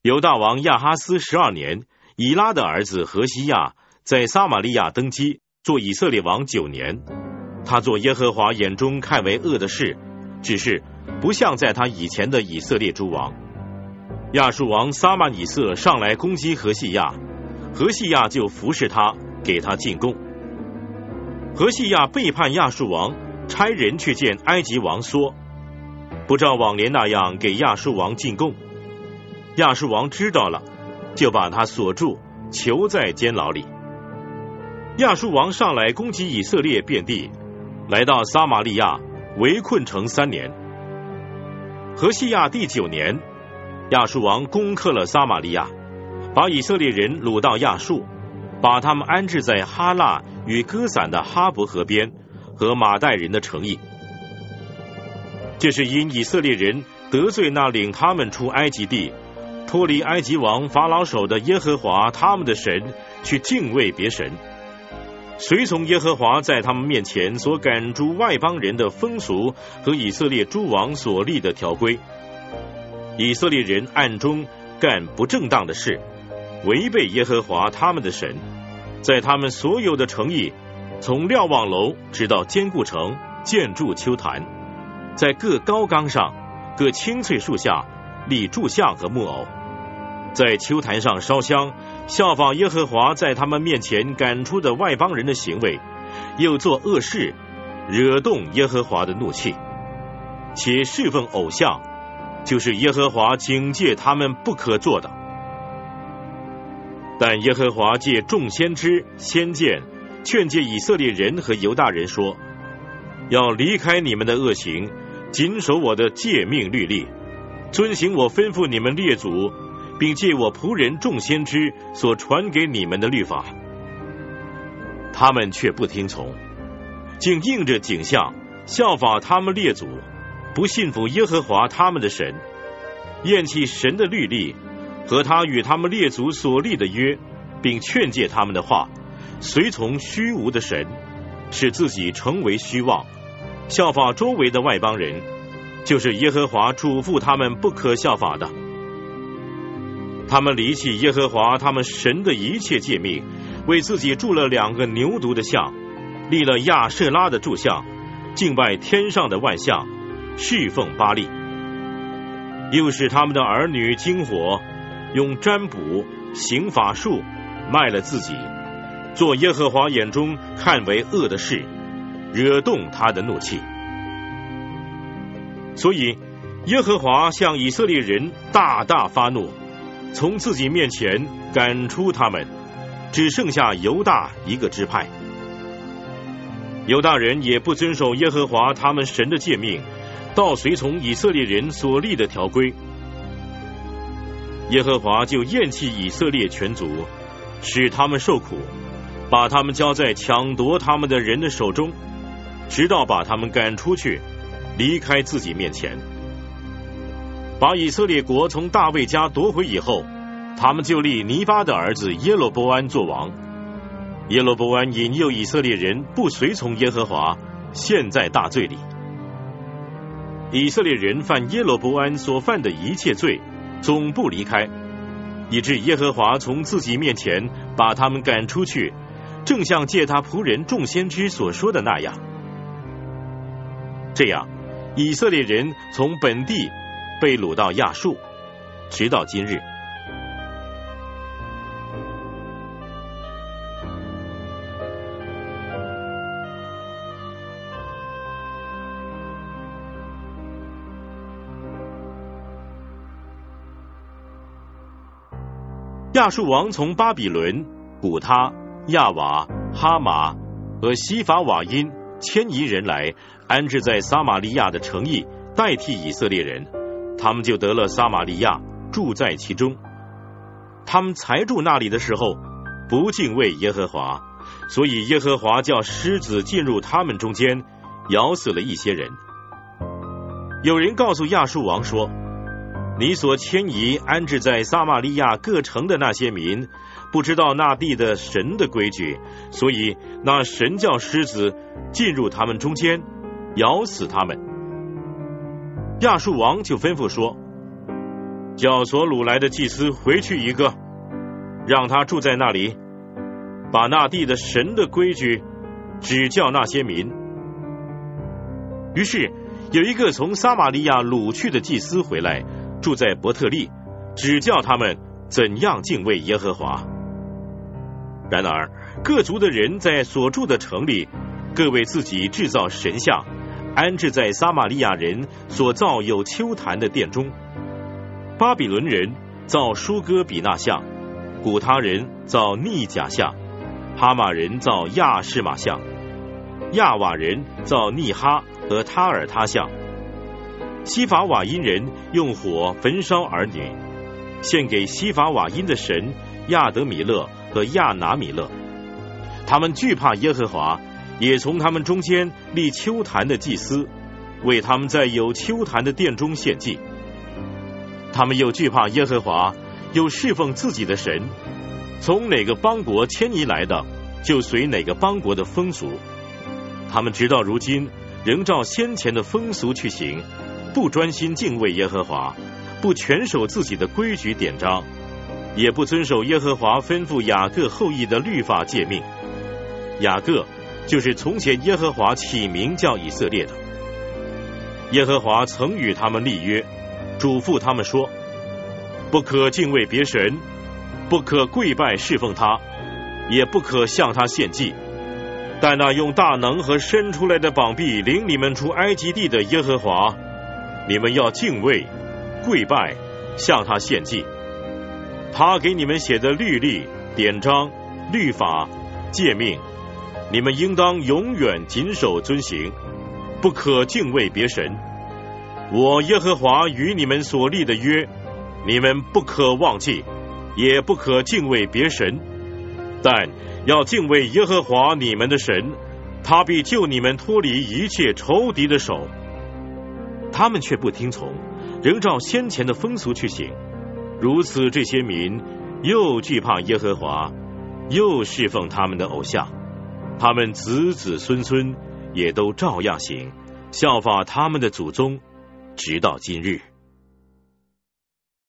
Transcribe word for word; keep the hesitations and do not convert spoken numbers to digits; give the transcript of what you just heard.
犹大王亚哈斯十二年，以拉的儿子何西亚在撒玛利亚登基，做以色列王九年。他做耶和华眼中看为恶的事，只是不像在他以前的以色列诸王。亚述王撒玛以色上来攻击何西亚，何西亚就服侍他，给他进贡。何西亚背叛亚述王，差人去见埃及王说，不照往年那样给亚述王进贡。亚述王知道了，就把他锁住，囚在监牢里。亚述王上来攻击以色列遍地，来到撒玛利亚，围困城三年。何西亚第九年，亚述王攻克了撒玛利亚，把以色列人掳到亚述，把他们安置在哈腊与歌散的哈伯河边和马代人的城邑。这是因以色列人得罪那领他们出埃及地，脱离埃及王法老手的耶和华他们的神，去敬畏别神，随从耶和华在他们面前所赶逐外邦人的风俗和以色列诸王所立的条规。以色列人暗中干不正当的事，违背耶和华他们的神，在他们所有的城邑，从瞭望楼直到坚固城，建筑丘坛，在各高冈上、各青翠树下立柱像和木偶，在丘坛上烧香，效仿耶和华在他们面前赶出的外邦人的行为，又做恶事，惹动耶和华的怒气，且侍奉偶像，就是耶和华警戒他们不可做的。但耶和华借众先知先见劝诫以色列人和犹大人说，要离开你们的恶行，谨守我的诫命律例，遵行我吩咐你们列祖，并借我仆人众先知所传给你们的律法。他们却不听从，竟应着景象效法他们列祖，不信服耶和华他们的神，厌弃神的律例和他与他们列祖所立的约，并劝诫他们的话，随从虚无的神，使自己成为虚妄，效法周围的外邦人，就是耶和华嘱咐他们不可效法的。他们离弃耶和华他们神的一切诫命，为自己铸了两个牛犊的像，立了亚舍拉的柱像，敬拜天上的万象，侍奉巴力。又使他们的儿女经火，用占卜行法术，卖了自己，做耶和华眼中看为恶的事，惹动他的怒气。所以耶和华向以色列人大大发怒，从自己面前赶出他们，只剩下犹大一个支派。犹大人也不遵守耶和华他们神的诫命，倒随从以色列人所立的条规。耶和华就厌弃以色列全族，使他们受苦，把他们交在抢夺他们的人的手中，直到把他们赶出去，离开自己面前。把以色列国从大卫家夺回以后，他们就立尼巴的儿子耶罗波安做王。耶罗波安引诱以色列人不随从耶和华，陷在大罪里。以色列人犯耶罗波安所犯的一切罪，总不离开，以致耶和华从自己面前把他们赶出去，正像借他仆人众先知所说的那样。这样，以色列人从本地被掳到亚述，直到今日。亚述王从巴比伦、古他、亚瓦、哈马和西法瓦因迁移人来，安置在撒玛利亚的城邑，代替以色列人，他们就得了撒玛利亚，住在其中。他们才住那里的时候，不敬畏耶和华，所以耶和华叫狮子进入他们中间，咬死了一些人。有人告诉亚述王说，你所迁移安置在撒玛利亚各城的那些民，不知道那地的神的规矩，所以那神叫狮子进入他们中间，咬死他们。亚述王就吩咐说， 叫所掳来的祭司回去一个，让他住在那里，把那地的神的规矩指教那些民。于是有一个从撒玛利亚掳去的祭司回来，住在伯特利，指教他们怎样敬畏耶和华。然而各族的人在所住的城里，各为自己制造神像，安置在撒玛利亚人所造有丘坛的殿中。巴比伦人造舒哥比纳像，古他人造逆甲像，哈马人造亚士玛像，亚瓦人造逆哈和他尔他像。西法瓦因人用火焚烧儿女，献给西法瓦因的神亚德米勒和亚拿米勒。他们惧怕耶和华，也从他们中间立丘坛的祭司，为他们在有丘坛的殿中献祭。他们又惧怕耶和华，又侍奉自己的神，从哪个邦国迁移来的，就随哪个邦国的风俗。他们直到如今仍照先前的风俗去行，不专心敬畏耶和华，不全守自己的规矩典章，也不遵守耶和华吩咐雅各后裔的律法诫命。雅各就是从前耶和华起名叫以色列的。耶和华曾与他们立约，嘱咐他们说，不可敬畏别神，不可跪拜侍奉他，也不可向他献祭。但那用大能和伸出来的膀臂领你们出埃及地的耶和华，你们要敬畏、跪拜，向他献祭。他给你们写的律例、典章、律法、诫命，你们应当永远谨守遵行，不可敬畏别神。我耶和华与你们所立的约，你们不可忘记，也不可敬畏别神，但要敬畏耶和华你们的神，他必救你们脱离一切仇敌的手。他们却不听从，仍照先前的风俗去行。如此，这些民又惧怕耶和华，又侍奉他们的偶像，他们子子孙孙也都照样行，效法他们的祖宗，直到今日。